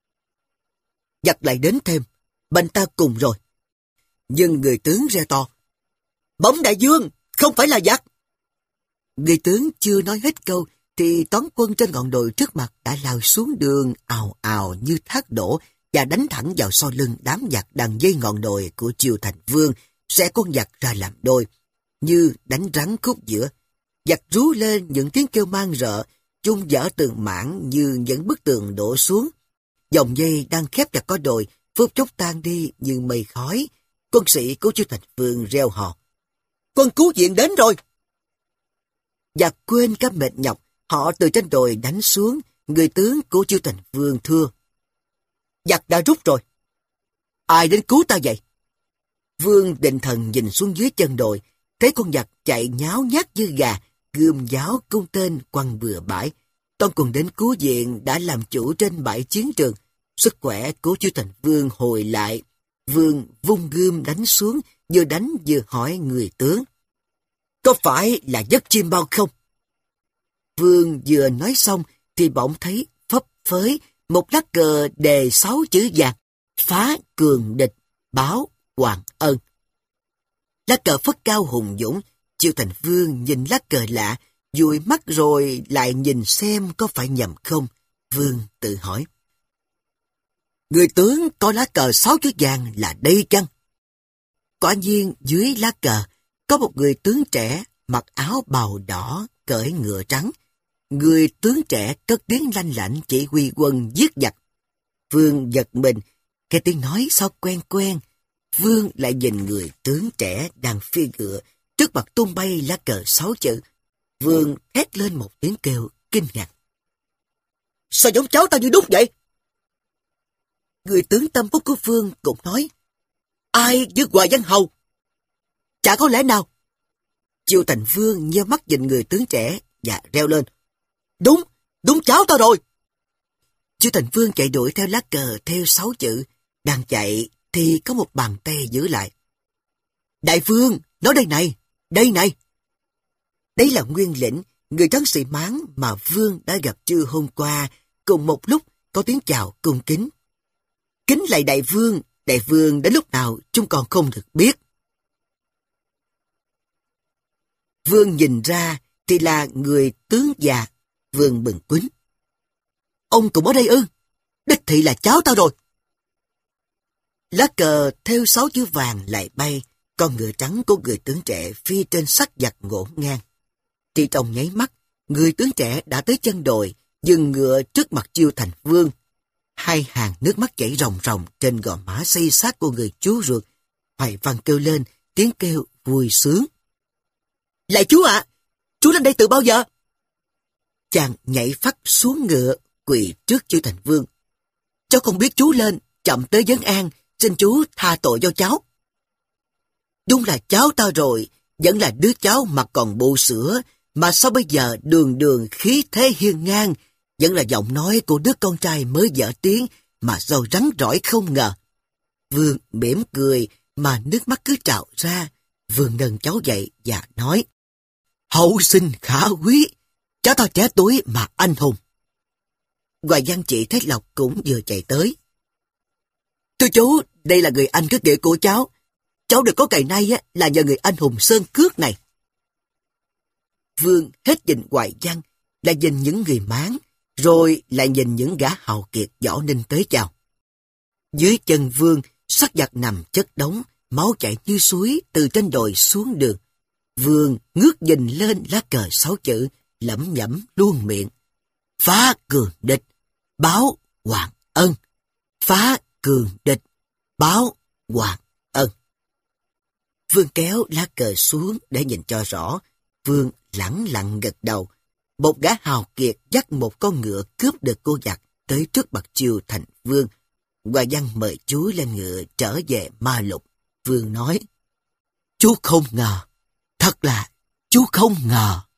giặc lại đến thêm, bên ta cùng rồi. Nhưng người tướng reo to, bẩm đại vương, không phải là giặc. Người tướng chưa nói hết câu thì toán quân trên ngọn đồi trước mặt đã lao xuống đường ào ào như thác đổ và đánh thẳng vào sau lưng đám giặc đang dây ngọn đồi của Chiêu Thành Vương, xẻ con giặc ra làm đôi, như đánh rắn khúc giữa. Giặc rú lên những tiếng kêu mang rợ, chung dở tường mảng như những bức tường đổ xuống. Dòng dây đang khép chặt có đồi, phút chốc tan đi như mây khói. Quân sĩ của Chiêu Thành Vương reo hò, quân cứu viện đến rồi. Và quên cả mệt nhọc, họ từ trên đồi đánh xuống. Người tướng của Chiêu Thành Vương thưa, giặc đã rút rồi. Ai đến cứu ta vậy? Vương định thần nhìn xuống dưới chân đồi, thấy con giặc chạy nháo nhác như gà, gươm giáo cung tên quăng bừa bãi. Toàn cùng đến cứu viện đã làm chủ trên bãi chiến trường. Sức khỏe của Chiêu Thành Vương hồi lại. Vương vung gươm đánh xuống, vừa đánh vừa hỏi người tướng, có phải là giấc chim bao không? Vương vừa nói xong thì bỗng thấy phấp phới một lá cờ đề sáu chữ vàng, phá cường địch, báo Hoàng Ân. Lá cờ phất cao hùng dũng, Chiêu Thành Vương nhìn lá cờ lạ, dụi mắt rồi lại nhìn xem có phải nhầm không. Vương tự hỏi. Người tướng có lá cờ sáu chữ vàng là đây chăng? Quả nhiên dưới lá cờ có một người tướng trẻ mặc áo bào đỏ cưỡi ngựa trắng. Người tướng trẻ cất tiếng lanh lảnh chỉ huy quân giết giặc. Vương giật mình, cái tiếng nói sao quen quen. Vương lại nhìn người tướng trẻ đang phi ngựa trước mặt tung bay lá cờ sáu chữ. Vương hét lên một tiếng kêu kinh ngạc. Sao giống cháu tao như đúc vậy? Người tướng tâm phúc của Vương cũng nói. Ai với Hoài Văn Hầu? Chả có lẽ nào? Chiêu Thành Vương nheo mắt nhìn người tướng trẻ và reo lên. Đúng, đúng cháu tao rồi. Chiêu Thành Vương chạy đuổi theo lá cờ theo sáu chữ. Đang chạy thì có một bàn tay giữ lại. Đại vương, nó đây này, đây này. Đấy là Nguyên Lĩnh, người trấn sĩ Mán mà Vương đã gặp trưa hôm qua, cùng một lúc có tiếng chào cung kính. Kính lạy đại vương, đại vương đến lúc nào chúng còn không được biết. Vương nhìn ra thì là người tướng già. Vương bừng quýnh. Ông cũng ở đây ư? Đích thị là cháu tao rồi. Lá cờ theo sáu chữ vàng lại bay, con ngựa trắng của người tướng trẻ phi trên sắt giặc ngổn ngang. Chỉ trong nháy mắt, người tướng trẻ đã tới chân đồi, dừng ngựa trước mặt Chiêu Thành Vương. Hai hàng nước mắt chảy ròng ròng trên gò má xây xát của người chú ruột. Hoài Văn kêu lên, tiếng kêu vui sướng. Lạy chú ạ, à, chú lên đây từ bao giờ? Chàng nhảy phắt xuống ngựa, quỳ trước Chiêu Thành Vương. Cháu không biết chú lên, chậm tới vấn an, xin chú tha tội cho cháu. Đúng là cháu tao rồi, vẫn là đứa cháu mà còn bù sữa, mà sao bây giờ đường đường khí thế hiên ngang, vẫn là giọng nói của đứa con trai mới dở tiếng, mà sao rắn rỏi không ngờ. Vương mỉm cười, mà nước mắt cứ trào ra. Vương nâng cháu dậy và nói, hậu sinh khả quý, cháu tao trẻ tuổi mà anh hùng. Hoài Văn chị Thế Lộc cũng vừa chạy tới. Thưa chú, đây là người anh kết nghĩa của cháu. Cháu được có ngày nay á, là nhờ người anh hùng Sơn Cước này. Vương hết nhìn Hoài Văn, lại nhìn những người Mán, rồi lại nhìn những gã hào kiệt Võ Ninh tới chào. Dưới chân Vương, xác giặc nằm chất đống, máu chảy như suối từ trên đồi xuống đường. Vương ngước nhìn lên lá cờ sáu chữ, lẩm nhẩm luôn miệng. Phá cường địch, báo hoàng ân. Phá cường địch, báo hoàng ân. Vương kéo lá cờ xuống để nhìn cho rõ. Vương lẳng lặng gật đầu. Một gã hào kiệt dắt một con ngựa cướp được cô giặc tới trước mặt Chiêu Thành Vương. Hoài Văn mời chú lên ngựa trở về Ma Lục. Vương nói, chú không ngờ, thật là chú không ngờ.